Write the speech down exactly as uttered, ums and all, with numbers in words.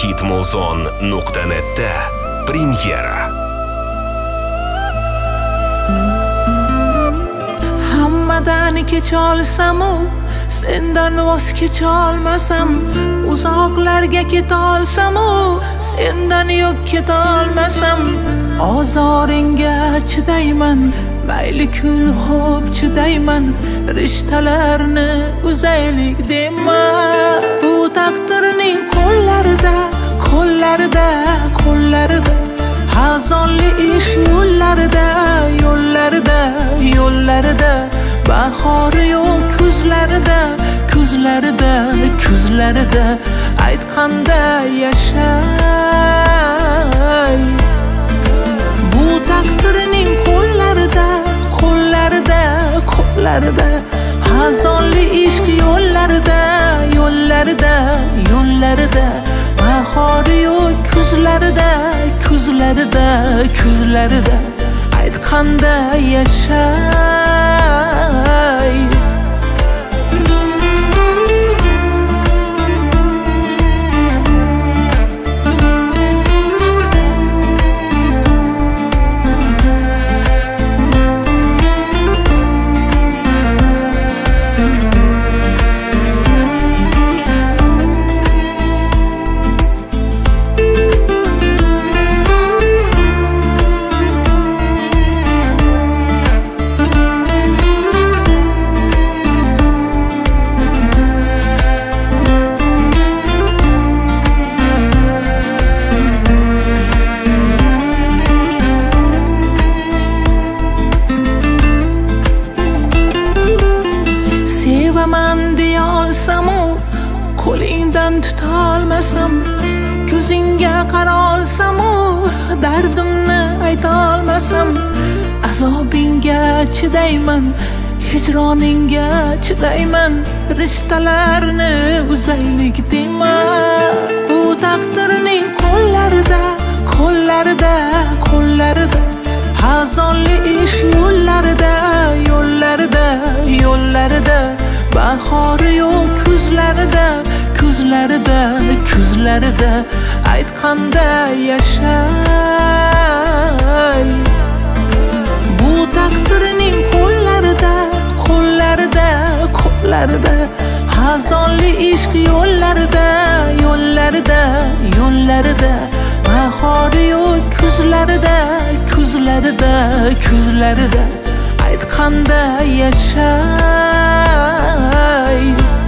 hitmuzon nuqta netda premyera. Hammadan kecholsam-u, sendan voz kecholmasam, uzoqlarga ketolsam-u, sendan yo'q ketolmasam, ozoringga chidayman, mayli kul xo'p chidayman, rishtalarni uzaylik dema. Bu taqdirning qo'llarida, qo'llarida, qo'llarida, hazonli ishq yo'llarida, yo'llarida, yo'llarida, bahori yo'q kuzlarida, kuzlarida, kuzlarida, aytqanda yashay. Bu taqdirning qo'llarida, qo'llarida, qo'llarida, hazonli ishq yo'llarida, yo'llarida, yo'llarida, bahori yo'q kuzlarida, kuzlarida, kuzlarida, aytqanda yashay. Qo'lingdan tutolmasam, ko'zingga qarolsam-u, dardimni aytolmasam, azobingga chidayman, hijroningga chidayman, rishtalarni uzaylik dema. Bu taqdirning qo'llarida, qo'llarida, qo'llarida, hazonli ishq yo'llarida, yo'llarida, yo'llarida, bahori yo'q kuzlarida, kuzlarida, kuzlarida, aytqanda yashay. Bu taqdirning qo'llarida, qo'llarida, qo'llarida, hazonli ishq yo'llarida, yo'llarida, yo'llarida, bahori yo'q kuzlarida, kuzlarida, kuzlarida, aytqanda yashay.